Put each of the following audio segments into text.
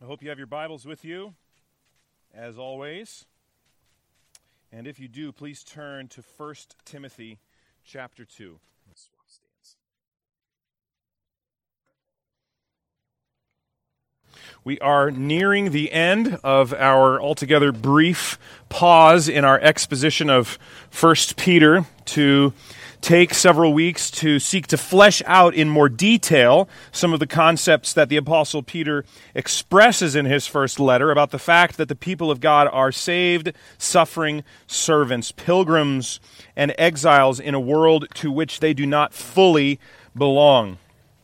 I hope you have your Bibles with you, as always. And if you do, please turn to 1 Timothy chapter 2. Let's swap stands. We are nearing the end of our altogether brief pause in our exposition of 1 Peter to take several weeks to seek to flesh out in more detail some of the concepts that the Apostle Peter expresses in his first letter about the fact that the people of God are saved, suffering servants, pilgrims, and exiles in a world to which they do not fully belong.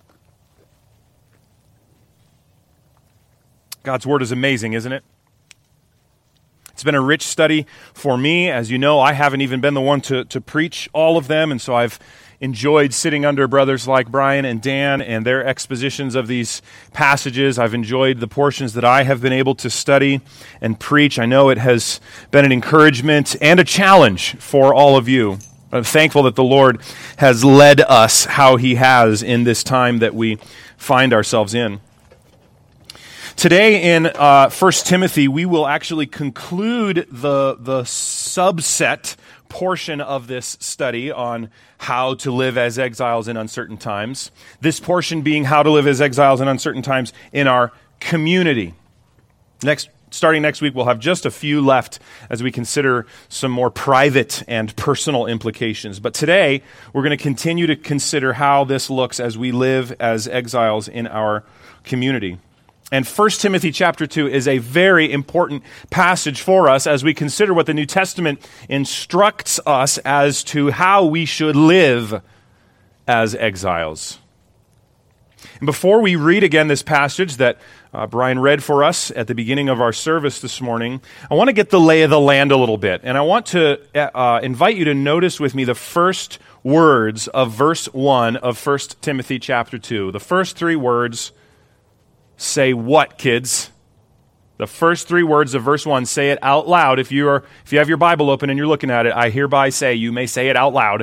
God's Word is amazing, isn't it? It's been a rich study for me. As you know, I haven't even been the one to preach all of them, and so I've enjoyed sitting under brothers like Brian and Dan and their expositions of these passages. I've enjoyed the portions that I have been able to study and preach. I know it has been an encouragement and a challenge for all of you. I'm thankful that the Lord has led us how He has in this time that we find ourselves in. Today in 1 Timothy, we will actually conclude the subset portion of this study on how to live as exiles in uncertain times. This portion being how to live as exiles in uncertain times in our community. Starting next week, we'll have just a few left as we consider some more private and personal implications. But today, we're going to continue to consider how this looks as we live as exiles in our community. And 1 Timothy chapter 2 is a very important passage for us as we consider what the New Testament instructs us as to how we should live as exiles. And before we read again this passage that Brian read for us at the beginning of our service this morning, I want to get the lay of the land a little bit. And I want to invite you to notice with me the first words of verse 1 of 1 Timothy chapter 2. The first three words say what, kids? The first three words of verse 1, say it out loud. If you have your Bible open and you're looking at it, I hereby say, you may say it out loud.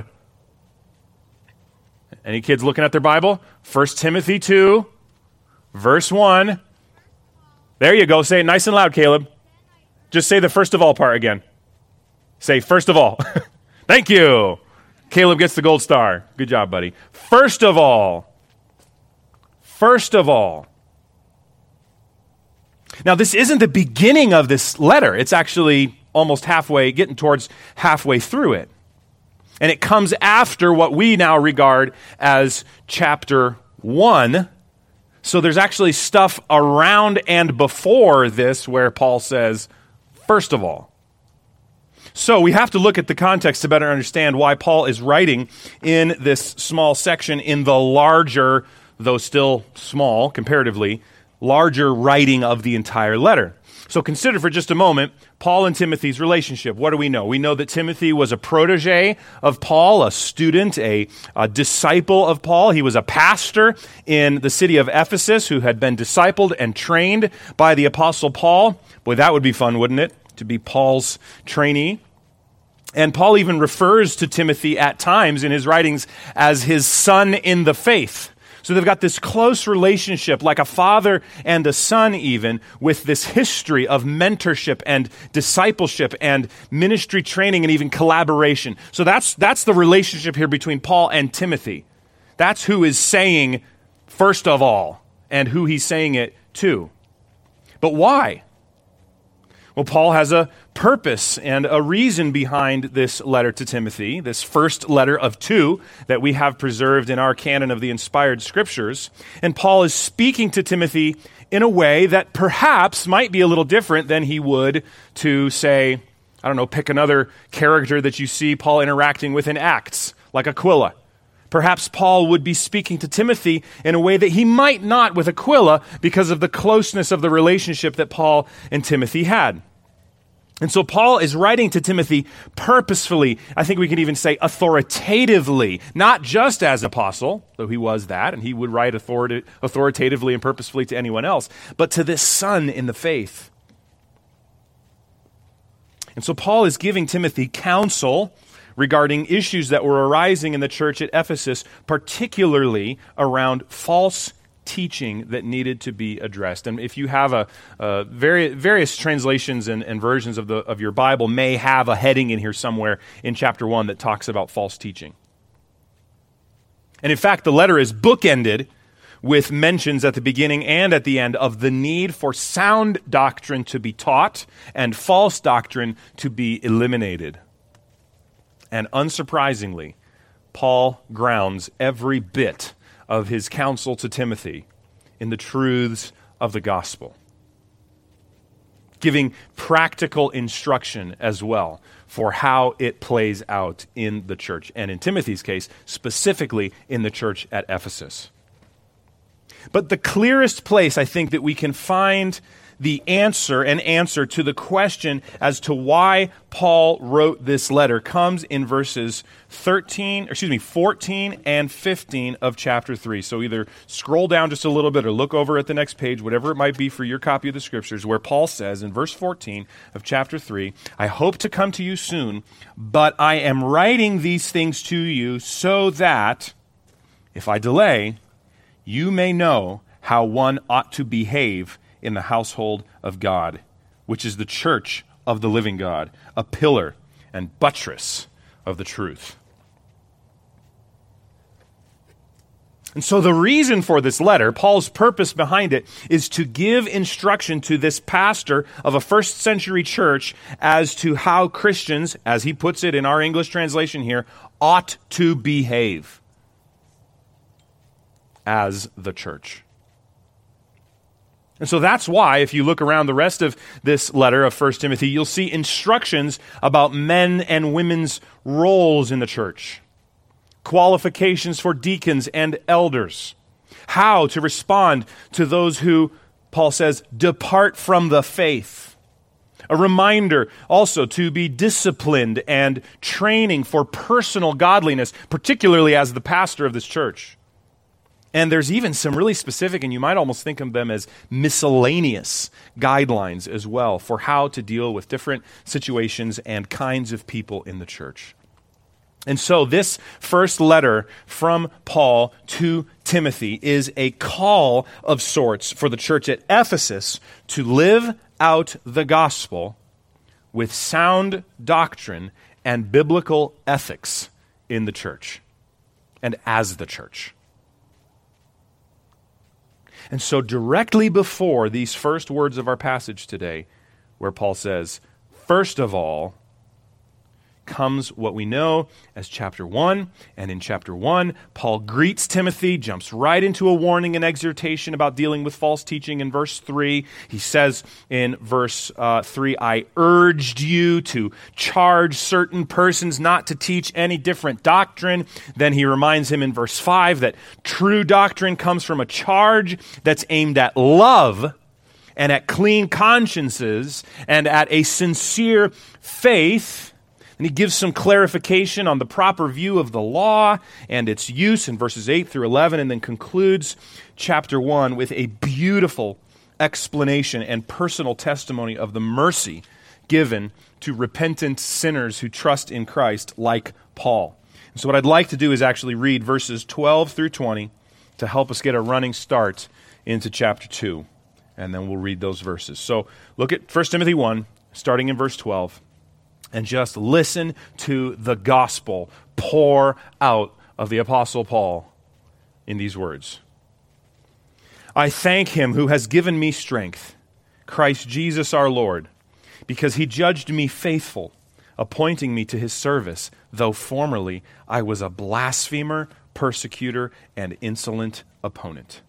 Any kids looking at their Bible? 1 Timothy 2, verse 1. There you go. Say it nice and loud, Caleb. Just say the first of all part again. Say first of all. Thank you. Caleb gets the gold star. Good job, buddy. First of all. First of all. Now, this isn't the beginning of this letter. It's actually almost halfway, getting towards halfway through it. And it comes after what we now regard as chapter 1. So there's actually stuff around and before this where Paul says, first of all. So we have to look at the context to better understand why Paul is writing in this small section in the larger, though still small comparatively, larger writing of the entire letter. So consider for just a moment Paul and Timothy's relationship. What do we know? We know that Timothy was a protege of Paul, a student, a disciple of Paul. He was a pastor in the city of Ephesus who had been discipled and trained by the Apostle Paul. Boy, that would be fun, wouldn't it? To be Paul's trainee. And Paul even refers to Timothy at times in his writings as his son in the faith. So they've got this close relationship, like a father and a son even, with this history of mentorship and discipleship and ministry training and even collaboration. So that's the relationship here between Paul and Timothy. That's who is saying first of all and who he's saying it to. But why? Well, Paul has a purpose and a reason behind this letter to Timothy, this first letter of 2 that we have preserved in our canon of the inspired scriptures. And Paul is speaking to Timothy in a way that perhaps might be a little different than he would to, say, pick another character that you see Paul interacting with in Acts, like Aquila. Perhaps Paul would be speaking to Timothy in a way that he might not with Aquila because of the closeness of the relationship that Paul and Timothy had. And so Paul is writing to Timothy purposefully, I think we can even say authoritatively, not just as an apostle, though he was that, and he would write authoritatively and purposefully to anyone else, but to this son in the faith. And so Paul is giving Timothy counsel regarding issues that were arising in the church at Ephesus, particularly around false teaching that needed to be addressed. And if you have various translations and versions of your Bible may have a heading in here somewhere in chapter 1 that talks about false teaching. And in fact, the letter is bookended with mentions at the beginning and at the end of the need for sound doctrine to be taught and false doctrine to be eliminated. And unsurprisingly, Paul grounds every bit of his counsel to Timothy in the truths of the gospel, giving practical instruction as well for how it plays out in the church, and in Timothy's case, specifically in the church at Ephesus. But the clearest place I think that we can find the answer to the question as to why Paul wrote this letter comes in verses 14 and 15 of chapter 3. So either scroll down just a little bit or look over at the next page, whatever it might be for your copy of the Scriptures, where Paul says in verse 14 of chapter 3, "I hope to come to you soon, but I am writing these things to you so that, if I delay, you may know how one ought to behave in the household of God, which is the church of the living God, a pillar and buttress of the truth." And so the reason for this letter, Paul's purpose behind it, is to give instruction to this pastor of a first century church as to how Christians, as he puts it in our English translation here, ought to behave as the church. And so that's why, if you look around the rest of this letter of 1 Timothy, you'll see instructions about men and women's roles in the church, qualifications for deacons and elders, how to respond to those who, Paul says, depart from the faith. A reminder also to be disciplined and training for personal godliness, particularly as the pastor of this church. And there's even some really specific, and you might almost think of them as miscellaneous guidelines as well for how to deal with different situations and kinds of people in the church. And so this first letter from Paul to Timothy is a call of sorts for the church at Ephesus to live out the gospel with sound doctrine and biblical ethics in the church and as the church. And so directly before these first words of our passage today, where Paul says, first of all, comes what we know as chapter 1. And in chapter 1, Paul greets Timothy, jumps right into a warning and exhortation about dealing with false teaching in verse 3. He says in verse 3, "I urged you to charge certain persons not to teach any different doctrine." Then he reminds him in verse 5 that true doctrine comes from a charge that's aimed at love and at clean consciences and at a sincere faith. And he gives some clarification on the proper view of the law and its use in verses 8 through 11, and then concludes chapter 1 with a beautiful explanation and personal testimony of the mercy given to repentant sinners who trust in Christ like Paul. And so what I'd like to do is actually read verses 12 through 20 to help us get a running start into chapter 2. And then we'll read those verses. So look at 1 Timothy 1, starting in verse 12. And just listen to the gospel pour out of the Apostle Paul in these words. "I thank him who has given me strength, Christ Jesus our Lord, because he judged me faithful, appointing me to his service, though formerly I was a blasphemer, persecutor, and insolent opponent.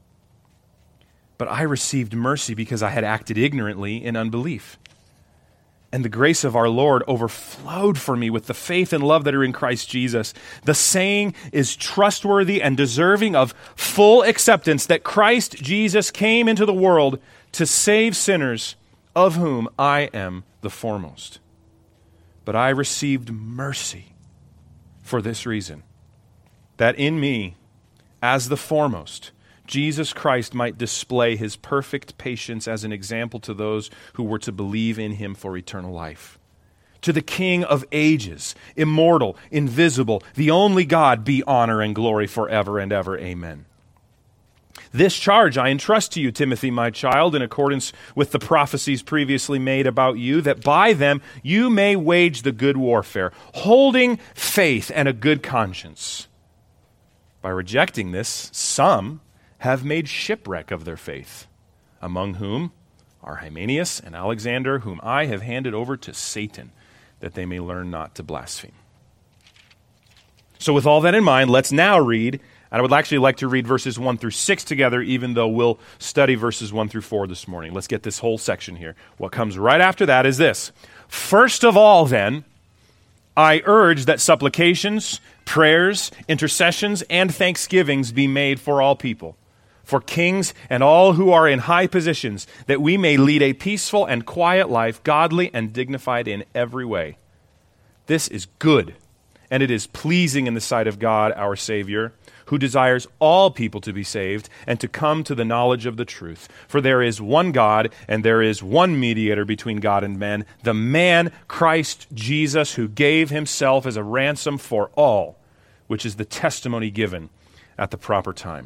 But I received mercy because I had acted ignorantly in unbelief. And the grace of our Lord overflowed for me with the faith and love that are in Christ Jesus. The saying is trustworthy and deserving of full acceptance that Christ Jesus came into the world to save sinners, of whom I am the foremost. But I received mercy for this reason, that in me, as the foremost, Jesus Christ might display his perfect patience as an example to those who were to believe in him for eternal life. To the King of ages, immortal, invisible, the only God, be honor and glory forever and ever. Amen." This charge I entrust to you, Timothy, my child, in accordance with the prophecies previously made about you, that by them you may wage the good warfare, holding faith and a good conscience. By rejecting this, some have made shipwreck of their faith, among whom are Hymenaeus and Alexander, whom I have handed over to Satan, that they may learn not to blaspheme. So with all that in mind, let's now read. And I would actually like to read verses 1 through 6 together, even though we'll study verses 1 through 4 this morning. Let's get this whole section here. What comes right after that is this. First of all, then, I urge that supplications, prayers, intercessions, and thanksgivings be made for all people, for kings and all who are in high positions, that we may lead a peaceful and quiet life, godly and dignified in every way. This is good, and it is pleasing in the sight of God, our Savior, who desires all people to be saved and to come to the knowledge of the truth. For there is one God, and there is one mediator between God and men, the man Christ Jesus, who gave himself as a ransom for all, which is the testimony given at the proper time.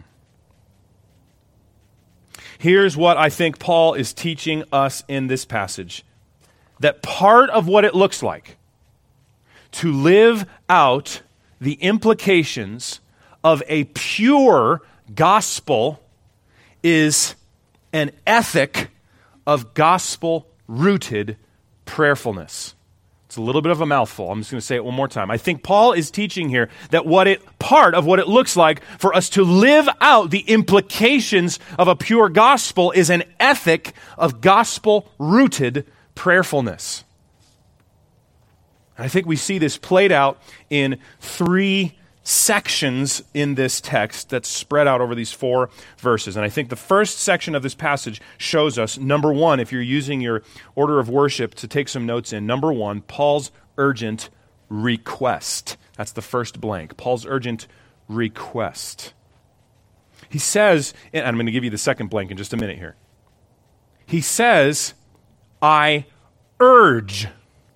Here's what I think Paul is teaching us in this passage, that part of what it looks like to live out the implications of a pure gospel is an ethic of gospel-rooted prayerfulness. It's a little bit of a mouthful. I'm just going to say it one more time. I think Paul is teaching here that part of what it looks like for us to live out the implications of a pure gospel is an ethic of gospel-rooted prayerfulness. I think we see this played out in 3 sections in this text that's spread out over these 4 verses. And I think the first section of this passage shows us, number 1, if you're using your order of worship to take some notes in, number 1, Paul's urgent request. That's the first blank, Paul's urgent request. He says, and I'm going to give you the second blank in just a minute here. He says, I urge.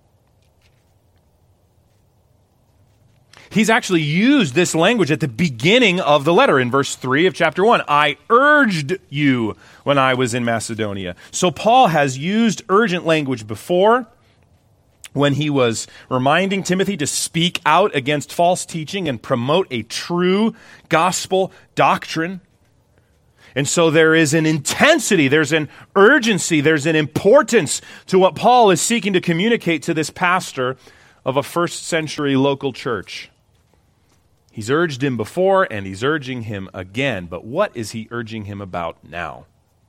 He's actually used this language at the beginning of the letter in verse 3 of chapter 1. I urged you when I was in Macedonia. So Paul has used urgent language before when he was reminding Timothy to speak out against false teaching and promote a true gospel doctrine. And so there is an intensity, there's an urgency, there's an importance to what Paul is seeking to communicate to this pastor of a first century local church. He's urged him before, and he's urging him again. But what is he urging him about now?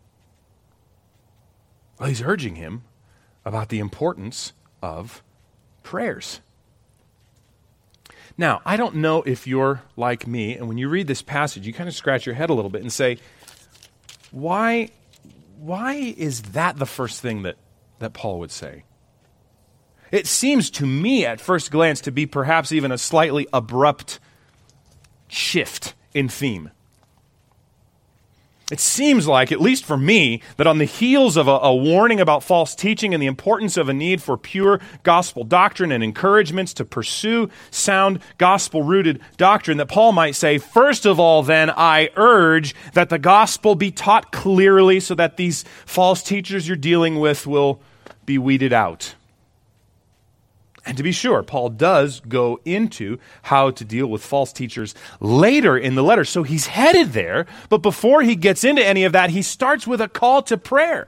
Well, he's urging him about the importance of prayers. Now, I don't know if you're like me, and when you read this passage, you kind of scratch your head a little bit and say, why is that the first thing that Paul would say? It seems to me at first glance to be perhaps even a slightly abrupt shift in theme. It seems like, at least for me, that on the heels of a warning about false teaching and the importance of a need for pure gospel doctrine and encouragements to pursue sound gospel-rooted doctrine, that Paul might say, first of all, then, I urge that the gospel be taught clearly so that these false teachers you're dealing with will be weeded out. And to be sure, Paul does go into how to deal with false teachers later in the letter. So he's headed there, but before he gets into any of that, he starts with a call to prayer.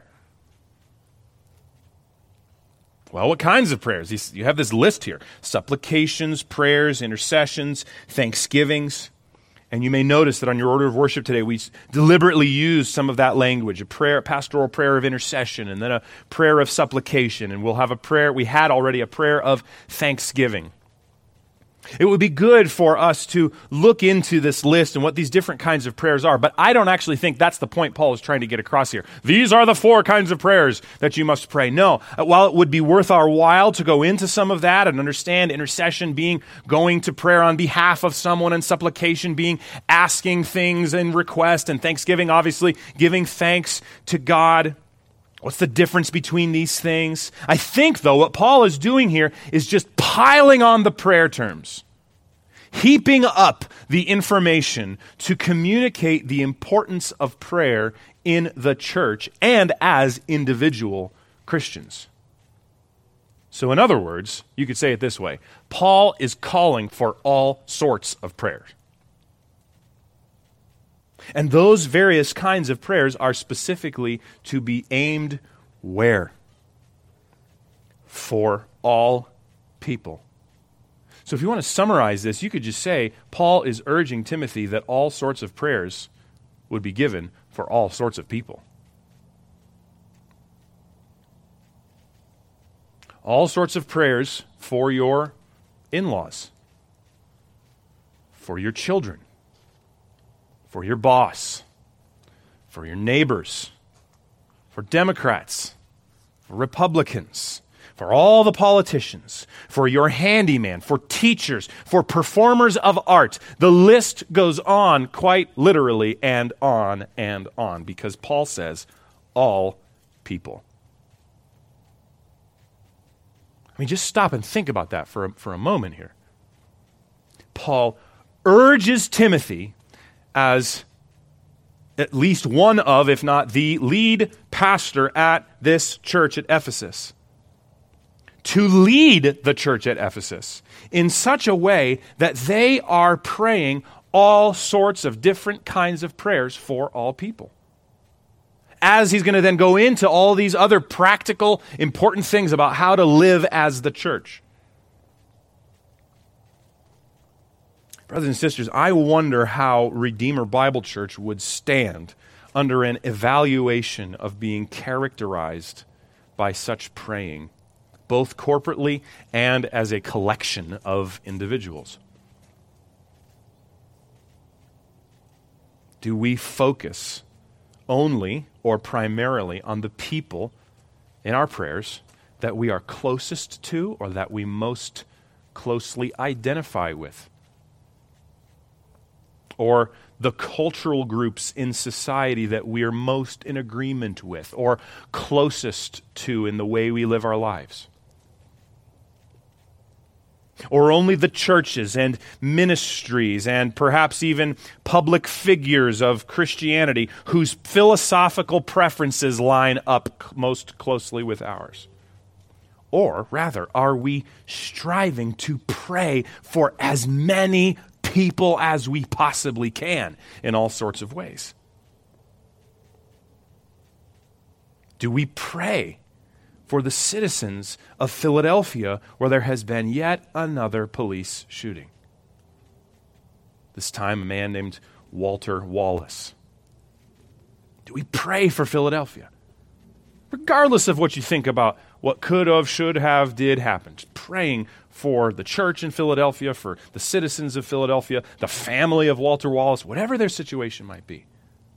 Well, what kinds of prayers? You have this list here. Supplications, prayers, intercessions, thanksgivings. And you may notice that on your order of worship today, we deliberately use some of that language, a pastoral prayer of intercession, and then a prayer of supplication. And we'll have a prayer, we had already a prayer of thanksgiving. It would be good for us to look into this list and what these different kinds of prayers are, but I don't actually think that's the point Paul is trying to get across here. These are the 4 kinds of prayers that you must pray. No, while it would be worth our while to go into some of that and understand intercession being going to prayer on behalf of someone and supplication being asking things and request, and thanksgiving obviously giving thanks to God. What's the difference between these things? I think, though, what Paul is doing here is just piling on the prayer terms. heaping up the information to communicate the importance of prayer in the church and as individual Christians. So in other words, you could say it this way: Paul is calling for all sorts of prayers. And those various kinds of prayers are specifically to be aimed where? For all people. So if you want to summarize this, you could just say Paul is urging Timothy that all sorts of prayers would be given for all sorts of people. All sorts of prayers for your in-laws, for your children, for your boss, for your neighbors, for Democrats, for Republicans, for all the politicians, for your handyman, for teachers, for performers of art. The list goes on quite literally and on, because Paul says all people. I mean, just stop and think about that for a moment here. Paul urges Timothy, as at least one of, if not the lead pastor at this church at Ephesus, to lead the church at Ephesus in such a way that they are praying all sorts of different kinds of prayers for all people. As he's going to then go into all these other practical, important things about how to live as the church. Brothers and sisters, I wonder how Redeemer Bible Church would stand under an evaluation of being characterized by such praying, both corporately and as a collection of individuals. Do we focus only or primarily on the people in our prayers that we are closest to or that we most closely identify with? Or the cultural groups in society that we are most in agreement with or closest to in the way we live our lives? Or only the churches and ministries and perhaps even public figures of Christianity whose philosophical preferences line up most closely with ours? Or rather, are we striving to pray for as many people as we possibly can in all sorts of ways? Do we pray for the citizens of Philadelphia, where there has been yet another police shooting? This time, a man named Walter Wallace. Do we pray for Philadelphia? Regardless of what you think about what could have, should have, did happen. Just praying for the church in Philadelphia, for the citizens of Philadelphia, the family of Walter Wallace, whatever their situation might be.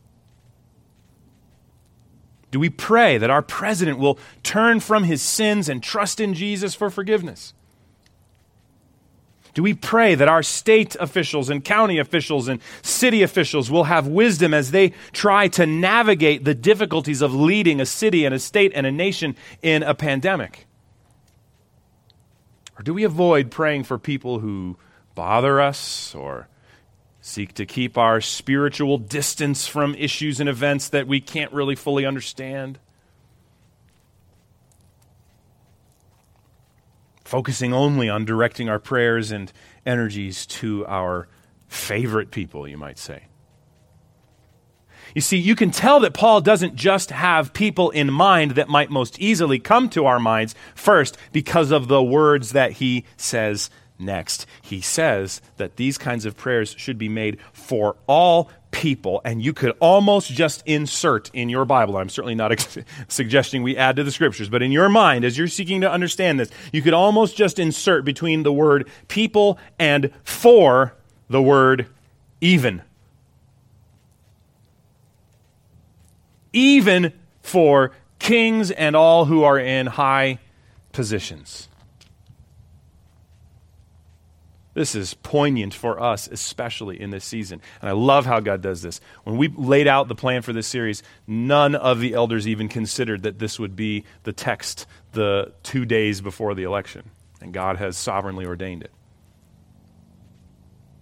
Do we pray that our president will turn from his sins and trust in Jesus for forgiveness? Do we pray that our state officials and county officials and city officials will have wisdom as they try to navigate the difficulties of leading a city and a state and a nation in a pandemic? Or do we avoid praying for people who bother us or seek to keep our spiritual distance from issues and events that we can't really fully understand? Focusing only on directing our prayers and energies to our favorite people, you might say. You see, you can tell that Paul doesn't just have people in mind that might most easily come to our minds first because of the words that he says next. He says that these kinds of prayers should be made for all people, and you could almost just insert in your Bible. I'm certainly not suggesting we add to the scriptures, but in your mind, as you're seeking to understand this, you could almost just insert between the word people and for the word even. Even for kings and all who are in high positions. This is poignant for us, especially in this season. And I love how God does this. When we laid out the plan for this series, none of the elders even considered that this would be the text the 2 days before the election. And God has sovereignly ordained it.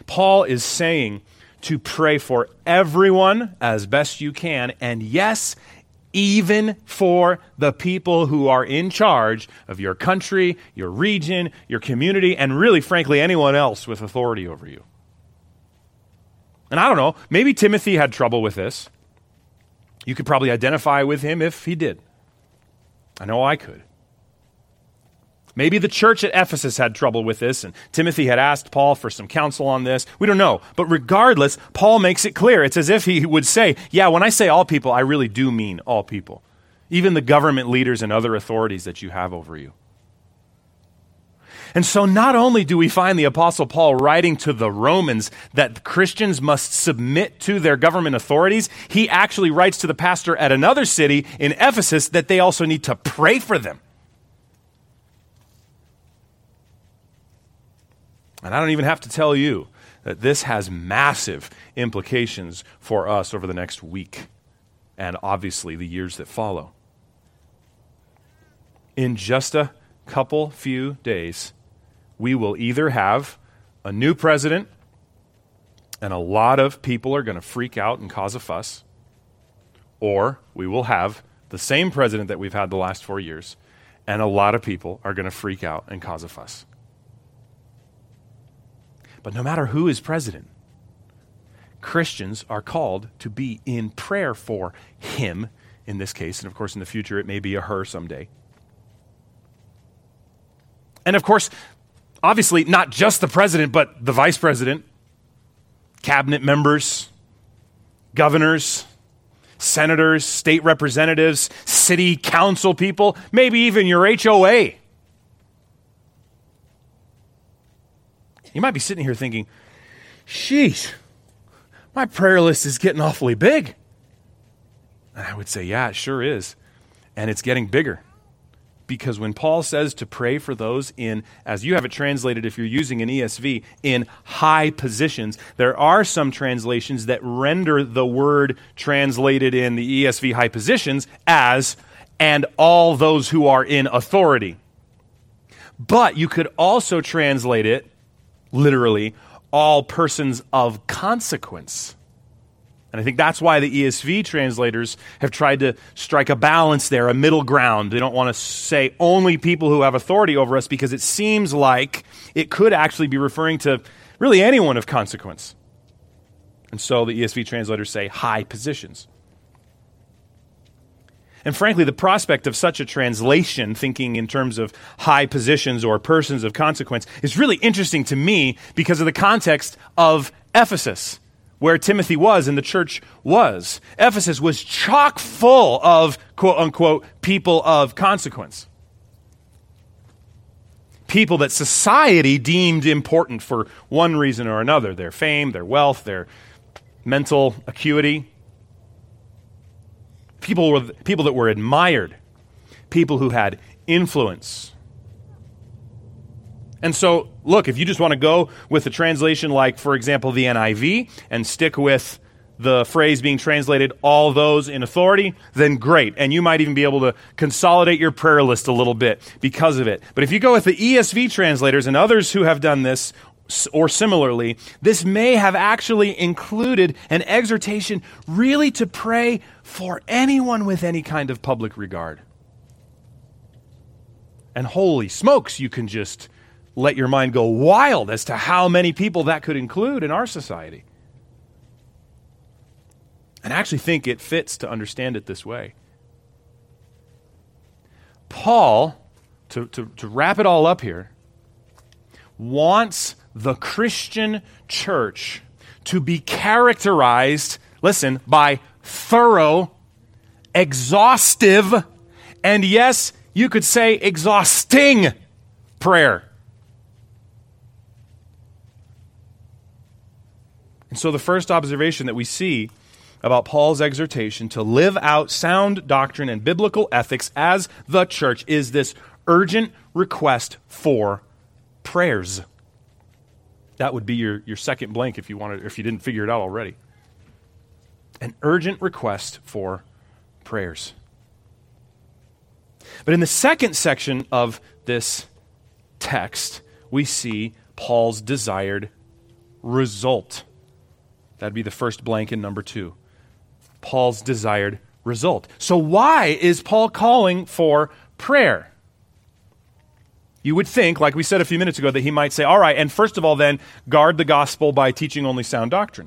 Paul is saying to pray for everyone as best you can, and yes, even for the people who are in charge of your country, your region, your community, and really, frankly, anyone else with authority over you. And I don't know, maybe Timothy had trouble with this. You could probably identify with him if he did. I know I could. Maybe the church at Ephesus had trouble with this, and Timothy had asked Paul for some counsel on this. We don't know. But regardless, Paul makes it clear. It's as if he would say, yeah, when I say all people, I really do mean all people. Even the government leaders and other authorities that you have over you. And so not only do we find the Apostle Paul writing to the Romans that Christians must submit to their government authorities, he actually writes to the pastor at another city in Ephesus that they also need to pray for them. And I don't even have to tell you that this has massive implications for us over the next week and obviously the years that follow. In just a few days, we will either have a new president and a lot of people are going to freak out and cause a fuss, or we will have the same president that we've had the last 4 years and a lot of people are going to freak out and cause a fuss. But no matter who is president, Christians are called to be in prayer for him in this case. And of course, in the future, it may be a her someday. And of course, obviously, not just the president, but the vice president, cabinet members, governors, senators, state representatives, city council people, maybe even your HOA. You might be sitting here thinking, sheesh, my prayer list is getting awfully big. And I would say, yeah, it sure is. And it's getting bigger. Because when Paul says to pray for those in, as you have it translated if you're using an ESV, in high positions, there are some translations that render the word translated in the ESV high positions as, and all those who are in authority. But you could also translate it literally, all persons of consequence. And I think that's why the ESV translators have tried to strike a balance there, a middle ground. They don't want to say only people who have authority over us because it seems like it could actually be referring to really anyone of consequence. And so the ESV translators say high positions. And frankly, the prospect of such a translation, thinking in terms of high positions or persons of consequence, is really interesting to me because of the context of Ephesus, where Timothy was and the church was. Ephesus was chock full of, quote-unquote, people of consequence. People that society deemed important for one reason or another, their fame, their wealth, their mental acuity. People that were admired, people who had influence. And so, look, if you just want to go with a translation like, for example, the NIV, and stick with the phrase being translated, all those in authority, then great. And you might even be able to consolidate your prayer list a little bit because of it. But if you go with the ESV translators and others who have done this, or similarly, this may have actually included an exhortation really to pray for anyone with any kind of public regard. And holy smokes, you can just let your mind go wild as to how many people that could include in our society. And I actually think it fits to understand it this way. Paul, to wrap it all up here, wants the Christian church to be characterized, listen, by thorough, exhaustive, and yes, you could say exhausting prayer. And so the first observation that we see about Paul's exhortation to live out sound doctrine and biblical ethics as the church is this urgent request for prayers. That would be your second blank if you wanted, if you didn't figure it out already. An urgent request for prayers. But in the second section of this text, we see Paul's desired result. That'd be the first blank in number 2. Paul's desired result. So why is Paul calling for prayer? You would think, like we said a few minutes ago, that he might say, all right, and first of all then, guard the gospel by teaching only sound doctrine.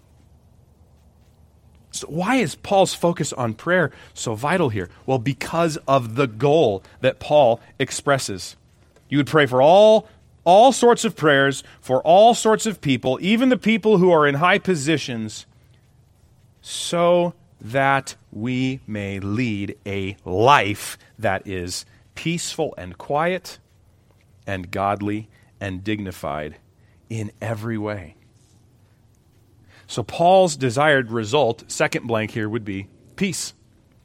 So why is Paul's focus on prayer so vital here? Well, because of the goal that Paul expresses. You would pray for all sorts of prayers, for all sorts of people, even the people who are in high positions, so that we may lead a life that is peaceful and quiet and godly and dignified in every way. So Paul's desired result, second blank here, would be peace.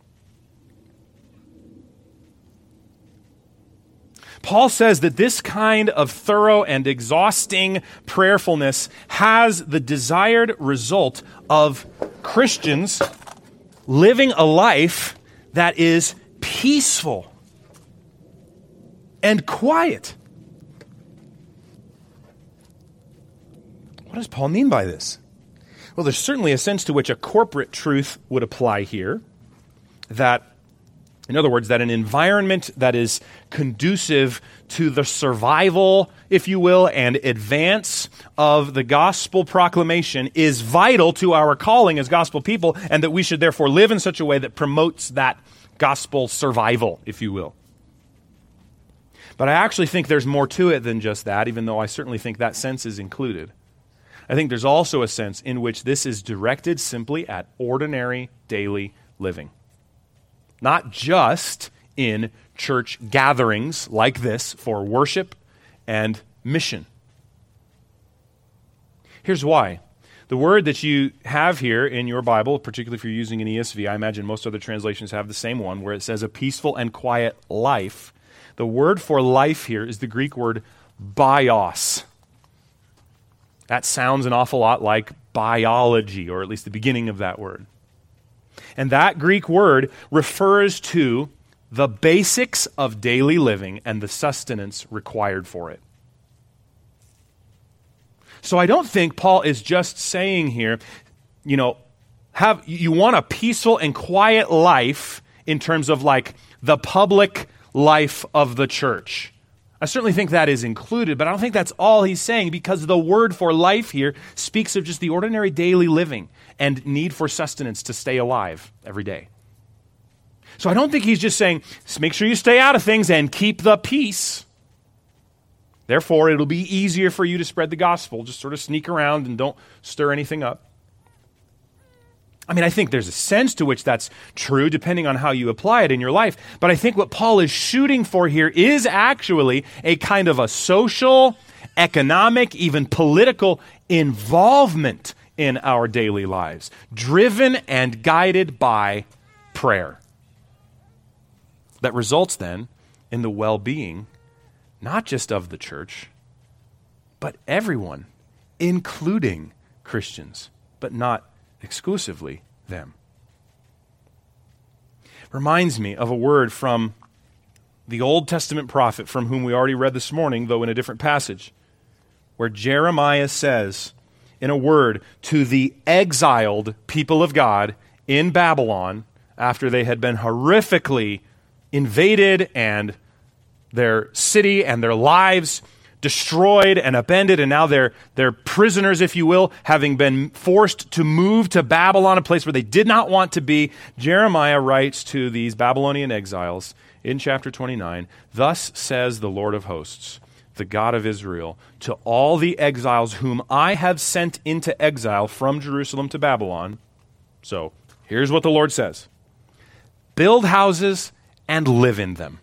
Paul says that this kind of thorough and exhausting prayerfulness has the desired result of Christians living a life that is peaceful and quiet. What does Paul mean by this? Well, there's certainly a sense to which a corporate truth would apply here. That, in other words, that an environment that is conducive to the survival, if you will, and advance of the gospel proclamation is vital to our calling as gospel people, and that we should therefore live in such a way that promotes that gospel survival, if you will. But I actually think there's more to it than just that, even though I certainly think that sense is included. I think there's also a sense in which this is directed simply at ordinary daily living. Not just in church gatherings like this for worship and mission. Here's why. The word that you have here in your Bible, particularly if you're using an ESV, I imagine most other translations have the same one, where it says a peaceful and quiet life. The word for life here is the Greek word bios. That sounds an awful lot like biology, or at least the beginning of that word. And that Greek word refers to the basics of daily living and the sustenance required for it. So I don't think Paul is just saying here, you want a peaceful and quiet life in terms of like the public life of the church. I certainly think that is included, but I don't think that's all he's saying, because the word for life here speaks of just the ordinary daily living and need for sustenance to stay alive every day. So I don't think he's just saying, make sure you stay out of things and keep the peace. Therefore, it'll be easier for you to spread the gospel. Just sort of sneak around and don't stir anything up. I mean, I think there's a sense to which that's true depending on how you apply it in your life. But I think what Paul is shooting for here is actually a kind of a social, economic, even political involvement in our daily lives, driven and guided by prayer. That results then in the well-being, not just of the church, but everyone, including Christians, but not exclusively them. Reminds me of a word from the Old Testament prophet from whom we already read this morning, though in a different passage, where Jeremiah says in a word to the exiled people of God in Babylon after they had been horrifically invaded and their city and their lives destroyed and upended, and now they're prisoners, if you will, having been forced to move to Babylon, a place where they did not want to be. Jeremiah writes to these Babylonian exiles in chapter 29, "Thus says the Lord of hosts, the God of Israel, to all the exiles whom I have sent into exile from Jerusalem to Babylon." So here's what the Lord says: "Build houses and live in them.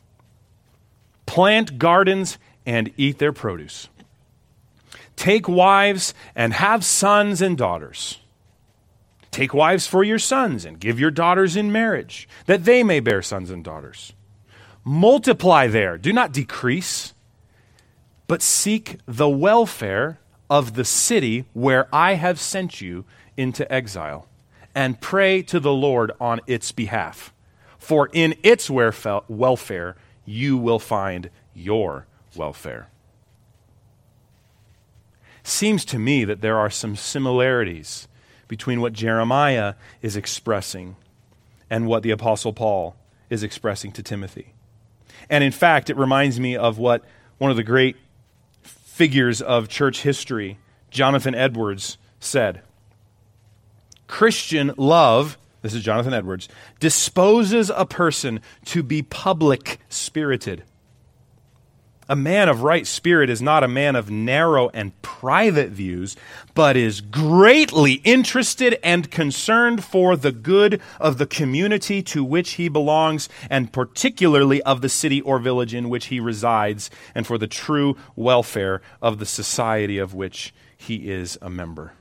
Plant gardens and eat their produce. Take wives and have sons and daughters. Take wives for your sons and give your daughters in marriage, that they may bear sons and daughters. Multiply there, do not decrease, but seek the welfare of the city where I have sent you into exile, and pray to the Lord on its behalf. For in its welfare you will find your welfare." seems to me that there are some similarities between what Jeremiah is expressing and what the Apostle Paul is expressing to Timothy. And in fact, it reminds me of what one of the great figures of church history, Jonathan Edwards, said. Christian love, this is Jonathan Edwards, disposes a person to be public-spirited. A man of right spirit is not a man of narrow and private views, but is greatly interested and concerned for the good of the community to which he belongs, and particularly of the city or village in which he resides, and for the true welfare of the society of which he is a member.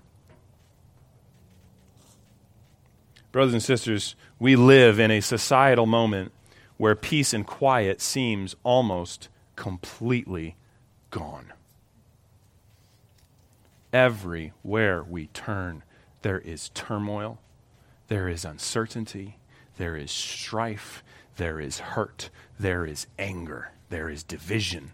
Brothers and sisters, we live in a societal moment where peace and quiet seems almost completely gone. Everywhere we turn, there is turmoil, there is uncertainty, there is strife, there is hurt, there is anger, there is division.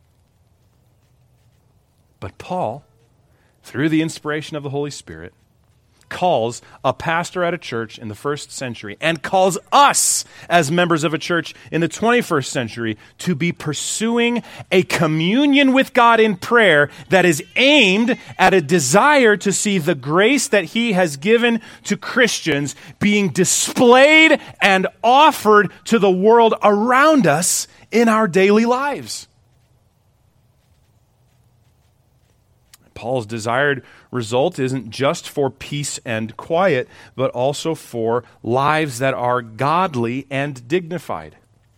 But Paul, through the inspiration of the Holy Spirit, calls a pastor at a church in the first century and calls us as members of a church in the 21st century to be pursuing a communion with God in prayer that is aimed at a desire to see the grace that he has given to Christians being displayed and offered to the world around us in our daily lives. Paul's desired result isn't just for peace and quiet, but also for lives that are godly and dignified.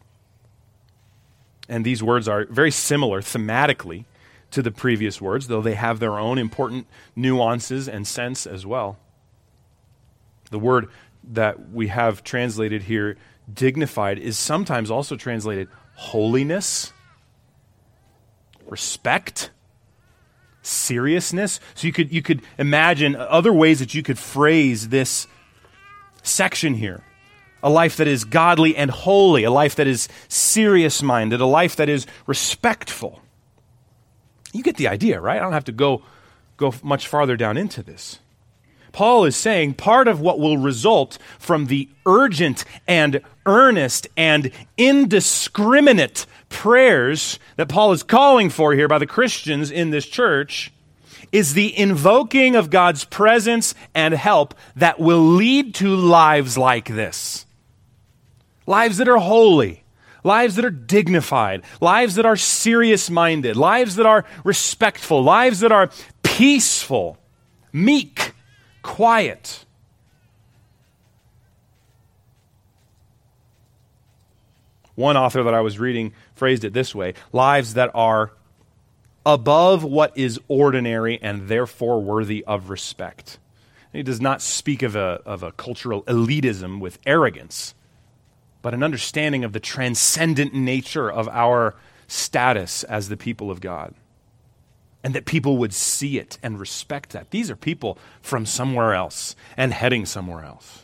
And these words are very similar thematically to the previous words, though they have their own important nuances and sense as well. The word that we have translated here, dignified, is sometimes also translated holiness, respect, seriousness. So you could imagine other ways that you could phrase this section here. A life that is godly and holy, a life that is serious-minded, a life that is respectful. You get the idea, right? I don't have to go much farther down into this. Paul is saying part of what will result from the urgent and earnest and indiscriminate prayers that Paul is calling for here by the Christians in this church is the invoking of God's presence and help that will lead to lives like this. Lives that are holy, lives that are dignified, lives that are serious-minded, lives that are respectful, lives that are peaceful, meek, quiet. One author that I was reading phrased it this way: lives that are above what is ordinary and therefore worthy of respect. He does not speak of a cultural elitism with arrogance, but an understanding of the transcendent nature of our status as the people of God. And that people would see it and respect that. These are people from somewhere else and heading somewhere else.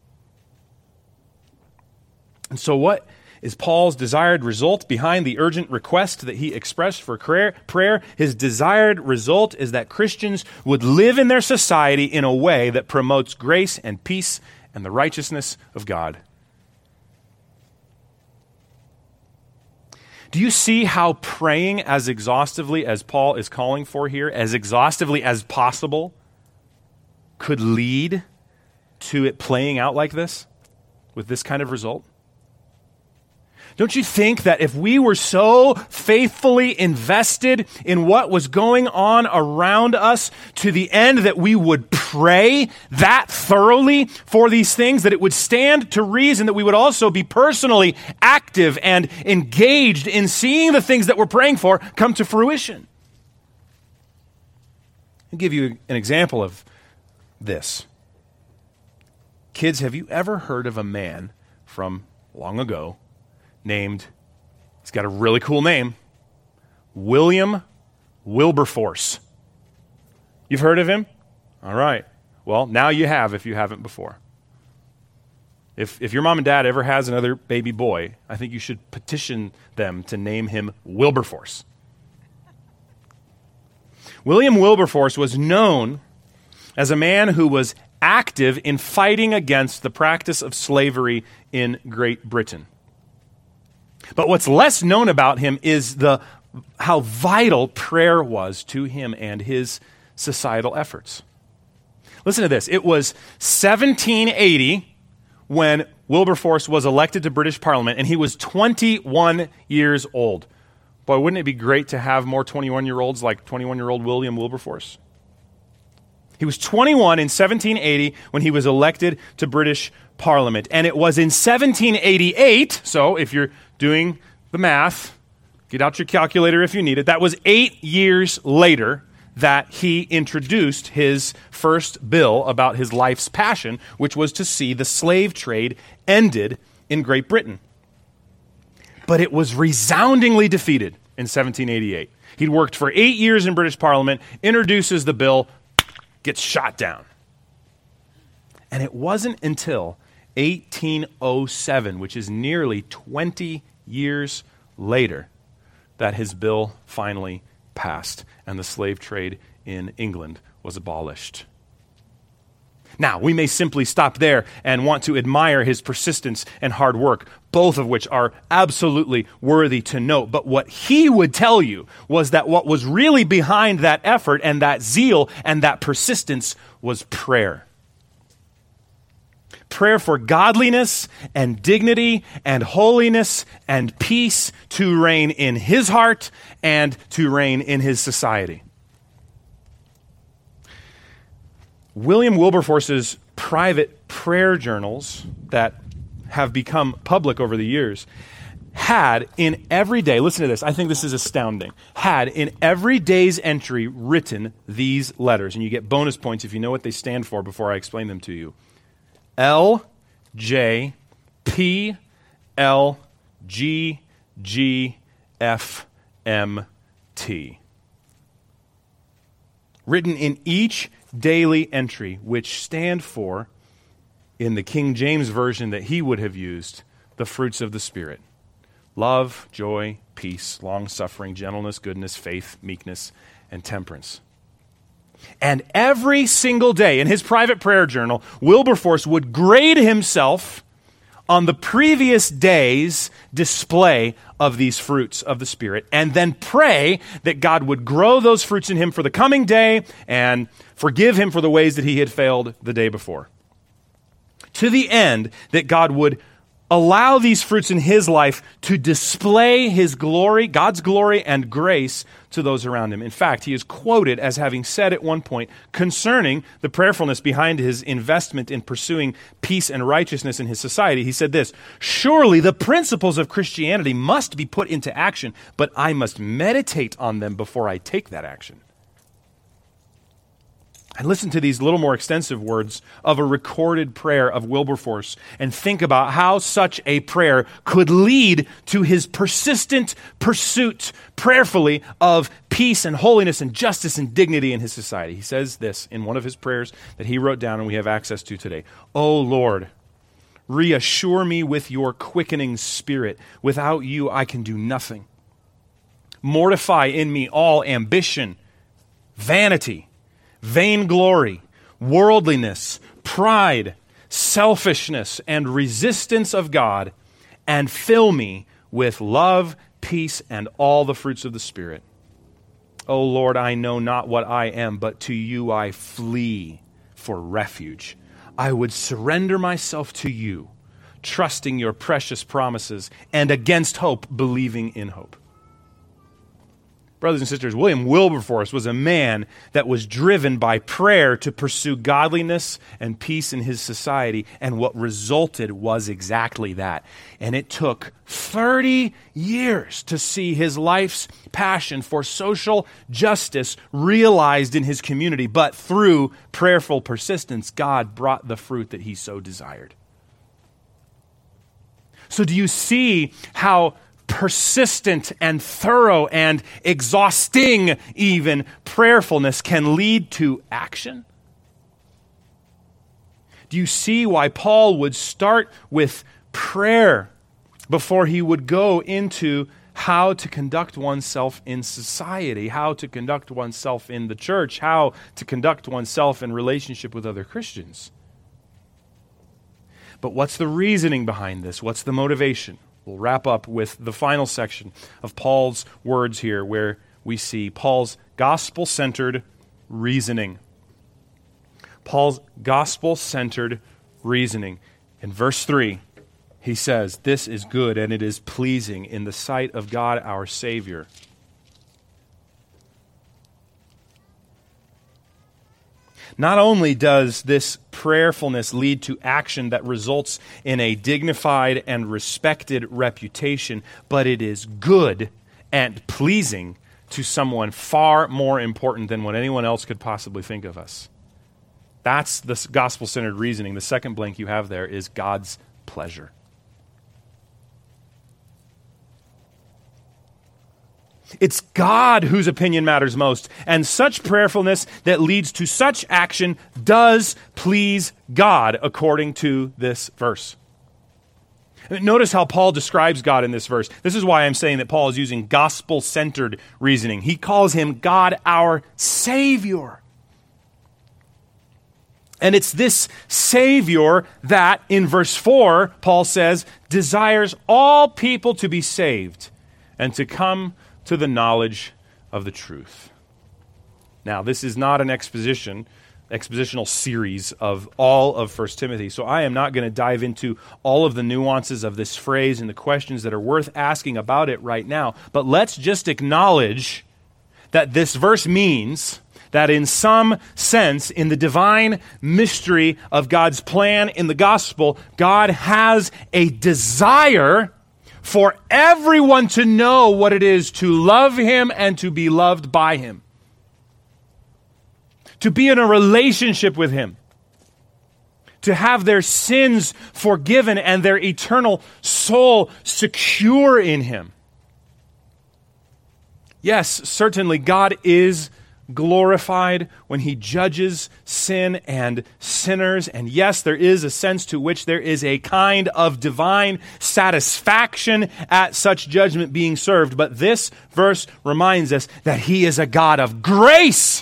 And so what is Paul's desired result behind the urgent request that he expressed for prayer? His desired result is that Christians would live in their society in a way that promotes grace and peace and the righteousness of God. Do you see how praying as exhaustively as Paul is calling for here, as exhaustively as possible, could lead to it playing out like this, with this kind of result? Don't you think that if we were so faithfully invested in what was going on around us to the end that we would pray that thoroughly for these things, that it would stand to reason that we would also be personally active and engaged in seeing the things that we're praying for come to fruition? I'll give you an example of this. Kids, have you ever heard of a man from long ago named, he's got a really cool name, William Wilberforce? You've heard of him? All right. Well, now you have if you haven't before. If your mom and dad ever has another baby boy, I think you should petition them to name him Wilberforce. William Wilberforce was known as a man who was active in fighting against the practice of slavery in Great Britain. But what's less known about him is how vital prayer was to him and his societal efforts. Listen to this. It was 1780 when Wilberforce was elected to British Parliament, and he was 21 years old. Boy, wouldn't it be great to have more 21-year-olds like 21-year-old William Wilberforce? He was 21 in 1780 when he was elected to British Parliament. And it was in 1788, so if you're doing the math, get out your calculator if you need it, that was 8 years later that he introduced his first bill about his life's passion, which was to see the slave trade ended in Great Britain. But it was resoundingly defeated in 1788. He'd worked for 8 years in British Parliament, introduces the bill, gets shot down. And it wasn't until 1807, which is nearly 20 years later, that his bill finally passed and the slave trade in England was abolished. Now, we may simply stop there and want to admire his persistence and hard work, both of which are absolutely worthy to note. But what he would tell you was that what was really behind that effort and that zeal and that persistence was prayer. Prayer for godliness and dignity and holiness and peace to reign in his heart and to reign in his society. William Wilberforce's private prayer journals that have become public over the years had in every day, listen to this, I think this is astounding, had in every day's entry written these letters. And you get bonus points if you know what they stand for before I explain them to you. L, J, P, L, G, G, F, M, T. Written in each daily entry, which stand for, in the King James Version that he would have used, the fruits of the Spirit. Love, joy, peace, long-suffering, gentleness, goodness, faith, meekness, and temperance. And every single day in his private prayer journal, Wilberforce would grade himself on the previous day's display of these fruits of the Spirit, and then pray that God would grow those fruits in him for the coming day and forgive him for the ways that he had failed the day before. To the end that God would allow these fruits in his life to display his glory, God's glory and grace to those around him. In fact, he is quoted as having said at one point concerning the prayerfulness behind his investment in pursuing peace and righteousness in his society. He said this, "Surely the principles of Christianity must be put into action, but I must meditate on them before I take that action." And listen to these little more extensive words of a recorded prayer of Wilberforce and think about how such a prayer could lead to his persistent pursuit prayerfully of peace and holiness and justice and dignity in his society. He says this in one of his prayers that he wrote down and we have access to today. "O Lord, reassure me with your quickening spirit. Without you, I can do nothing. Mortify in me all ambition, vanity, vainglory, worldliness, pride, selfishness, and resistance of God, and fill me with love, peace, and all the fruits of the Spirit. O Lord, I know not what I am, but to you I flee for refuge. I would surrender myself to you, trusting your precious promises, and against hope, believing in hope." Brothers and sisters, William Wilberforce was a man that was driven by prayer to pursue godliness and peace in his society, and what resulted was exactly that. And it took 30 years to see his life's passion for social justice realized in his community, but through prayerful persistence, God brought the fruit that he so desired. So do you see how persistent and thorough and exhausting even prayerfulness can lead to action? Do you see why Paul would start with prayer before he would go into how to conduct oneself in society, how to conduct oneself in the church, how to conduct oneself in relationship with other Christians. But what's the reasoning behind this? What's the motivation? We'll wrap up with the final section of Paul's words here, where we see Paul's gospel-centered reasoning. Paul's gospel-centered reasoning. In verse 3, he says, "This is good and it is pleasing in the sight of God our Savior." Not only does this prayerfulness lead to action that results in a dignified and respected reputation, but it is good and pleasing to someone far more important than what anyone else could possibly think of us. That's the gospel-centered reasoning. The second blank you have there is God's pleasure. It's God whose opinion matters most, and such prayerfulness that leads to such action does please God, according to this verse. Notice how Paul describes God in this verse. This is why I'm saying that Paul is using gospel-centered reasoning. He calls him God our Savior. And it's this Savior that, in verse 4, Paul says, desires all people to be saved and to come to the knowledge of the truth. Now, this is not an expositional series of all of 1 Timothy, so I am not going to dive into all of the nuances of this phrase and the questions that are worth asking about it right now. But let's just acknowledge that this verse means that in some sense, in the divine mystery of God's plan in the gospel, God has a desire for everyone to know what it is to love Him and to be loved by Him. To be in a relationship with Him. To have their sins forgiven and their eternal soul secure in Him. Yes, certainly God is glorified when He judges sin and sinners. And yes, there is a sense to which there is a kind of divine satisfaction at such judgment being served. But this verse reminds us that He is a God of grace.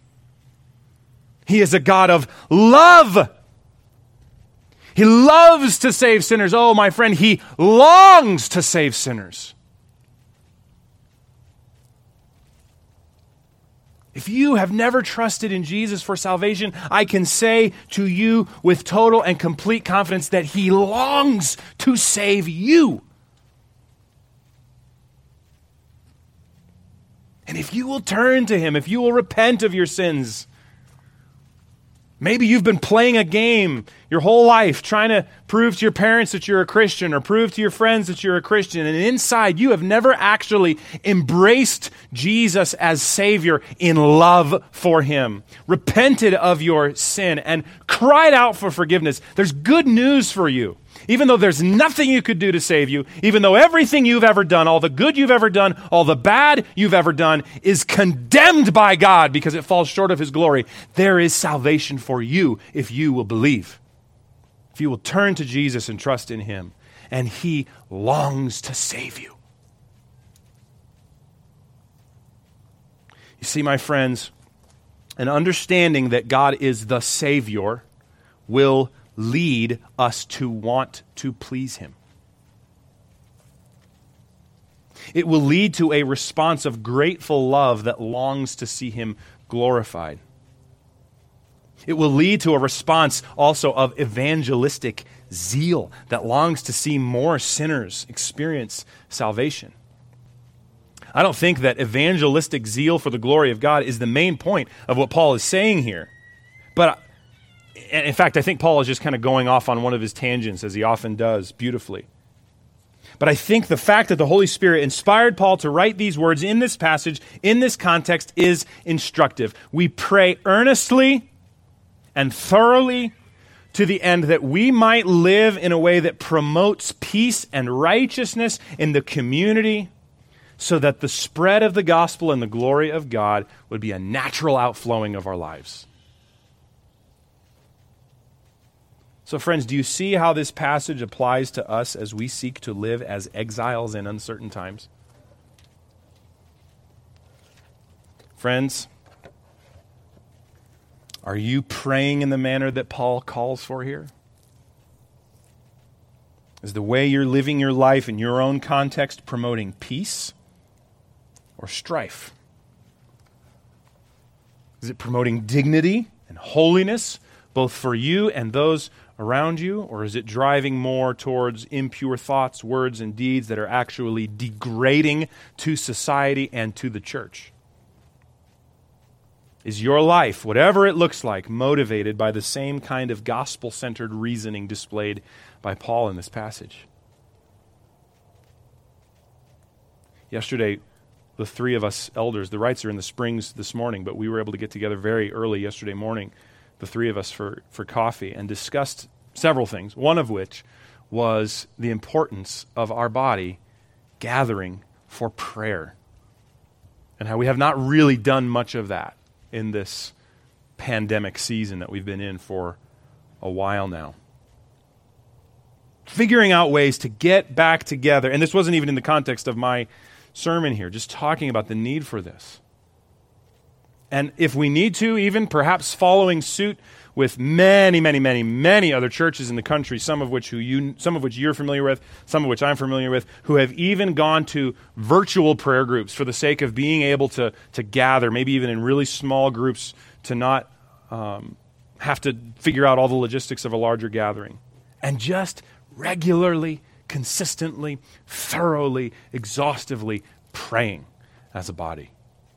He is a God of love. He loves to save sinners. Oh, my friend, He longs to save sinners. If you have never trusted in Jesus for salvation, I can say to you with total and complete confidence that He longs to save you. And if you will turn to Him, if you will repent of your sins, maybe you've been playing a game your whole life, trying to prove to your parents that you're a Christian or prove to your friends that you're a Christian, and inside you have never actually embraced Jesus as Savior in love for Him, repented of your sin, and cried out for forgiveness. There's good news for you. Even though there's nothing you could do to save you, even though everything you've ever done, all the good you've ever done, all the bad you've ever done is condemned by God because it falls short of His glory, there is salvation for you if you will believe. If you will turn to Jesus and trust in Him, and He longs to save you. You see, my friends, an understanding that God is the Savior will lead us to want to please Him. It will lead to a response of grateful love that longs to see Him glorified. It will lead to a response also of evangelistic zeal that longs to see more sinners experience salvation. I don't think that evangelistic zeal for the glory of God is the main point of what Paul is saying here. But in fact, I think Paul is just kind of going off on one of his tangents, as he often does beautifully. But I think the fact that the Holy Spirit inspired Paul to write these words in this passage, in this context, is instructive. We pray earnestly and thoroughly to the end that we might live in a way that promotes peace and righteousness in the community, so that the spread of the gospel and the glory of God would be a natural outflowing of our lives. So friends, do you see how this passage applies to us as we seek to live as exiles in uncertain times? Friends, are you praying in the manner that Paul calls for here? Is the way you're living your life in your own context promoting peace or strife? Is it promoting dignity and holiness, both for you and those around you? Or is it driving more towards impure thoughts, words, and deeds that are actually degrading to society and to the church? Is your life, whatever it looks like, motivated by the same kind of gospel-centered reasoning displayed by Paul in this passage? Yesterday, the three of us elders, the Wrights are in the Springs this morning, but we were able to get together very early yesterday morning, the three of us for coffee, and discussed several things, one of which was the importance of our body gathering for prayer, and how we have not really done much of that in this pandemic season that we've been in for a while now. Figuring out ways to get back together, and this wasn't even in the context of my sermon here, just talking about the need for this. And if we need to, even perhaps following suit with many other churches in the country, some of which you're familiar with, some of which I'm familiar with, who have even gone to virtual prayer groups for the sake of being able to gather, maybe even in really small groups, to not have to figure out all the logistics of a larger gathering. And just regularly, consistently, thoroughly, exhaustively praying as a body.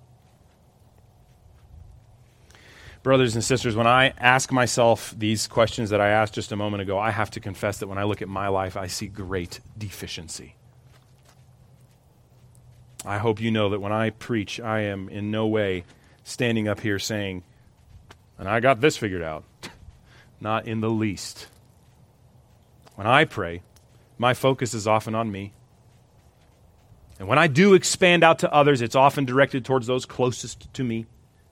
Brothers and sisters, when I ask myself these questions that I asked just a moment ago, I have to confess that when I look at my life, I see great deficiency. I hope you know that when I preach, I am in no way standing up here saying, and I got this figured out. Not in the least. When I pray, my focus is often on me. And when I do expand out to others, it's often directed towards those closest to me.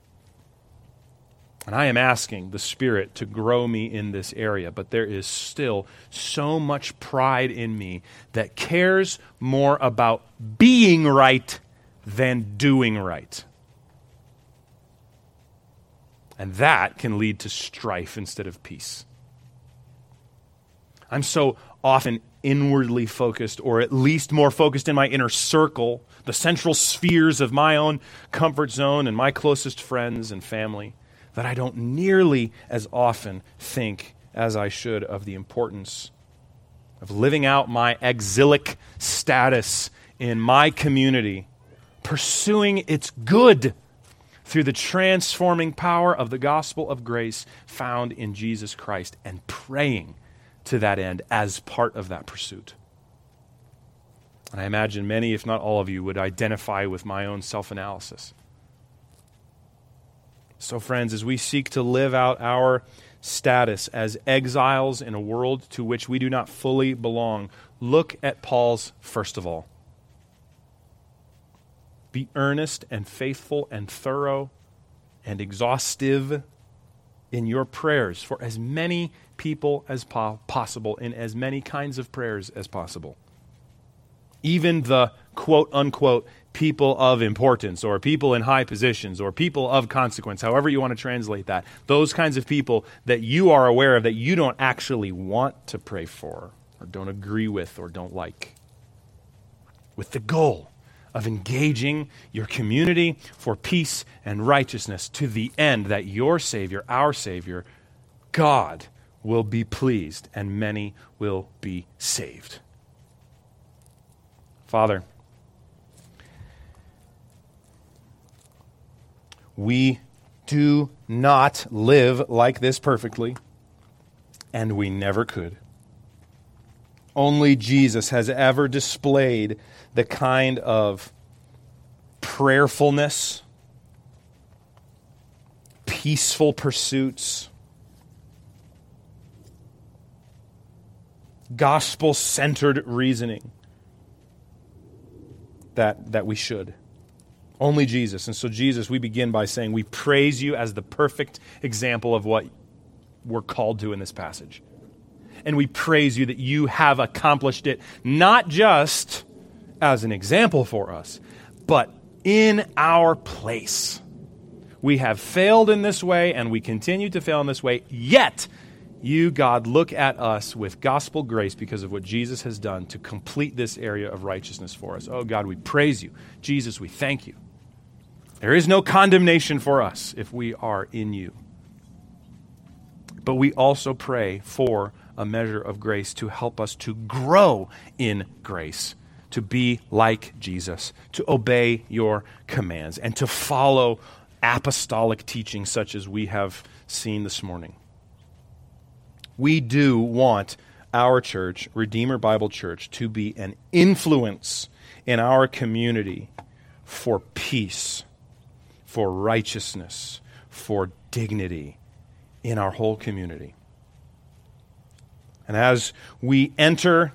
And I am asking the Spirit to grow me in this area, but there is still so much pride in me that cares more about being right than doing right. And that can lead to strife instead of peace. I'm so often inwardly focused, or at least more focused in my inner circle, the central spheres of my own comfort zone and my closest friends and family, that I don't nearly as often think as I should of the importance of living out my exilic status in my community, pursuing its good through the transforming power of the gospel of grace found in Jesus Christ, and praying to that end as part of that pursuit. And I imagine many, if not all of you, would identify with my own self-analysis. So friends, as we seek to live out our status as exiles in a world to which we do not fully belong, look at Paul's first of all. Be earnest and faithful and thorough and exhaustive in your prayers for as many people as possible, in as many kinds of prayers as possible. Even the quote-unquote people of importance, or people in high positions, or people of consequence, however you want to translate that, those kinds of people that you are aware of that you don't actually want to pray for, or don't agree with, or don't like, with the goal of engaging your community for peace and righteousness to the end that your Savior, our Savior, God, will be pleased and many will be saved. Father, we do not live like this perfectly, and we never could. Only Jesus has ever displayed the kind of prayerfulness, peaceful pursuits, gospel-centered reasoning that we should. Only Jesus. And so Jesus, we begin by saying we praise you as the perfect example of what we're called to in this passage. And we praise you that you have accomplished it not just as an example for us, but in our place. We have failed in this way, and we continue to fail in this way, yet you, God, look at us with gospel grace because of what Jesus has done to complete this area of righteousness for us. Oh, God, we praise you. Jesus, we thank you. There is no condemnation for us if we are in you. But we also pray for a measure of grace to help us to grow in grace, to be like Jesus, to obey your commands, and to follow apostolic teaching such as we have seen this morning. We do want our church, Redeemer Bible Church, to be an influence in our community for peace, for righteousness, for dignity in our whole community. And as we enter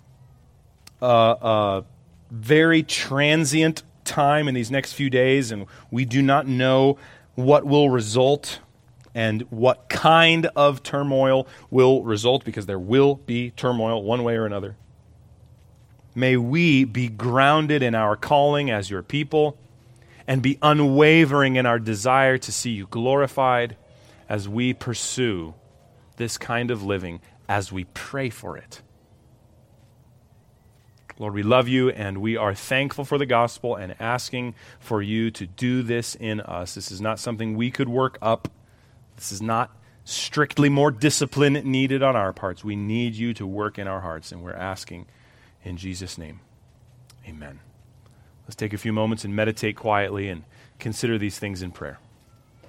a very transient time in these next few days, and we do not know what will result and what kind of turmoil will result, because there will be turmoil one way or another. May we be grounded in our calling as your people and be unwavering in our desire to see you glorified as we pursue this kind of living, as we pray for it. Lord, we love you, and we are thankful for the gospel and asking for you to do this in us. This is not something we could work up. This is not strictly more discipline needed on our parts. We need you to work in our hearts, and we're asking in Jesus' name. Amen. Let's take a few moments and meditate quietly and consider these things in prayer.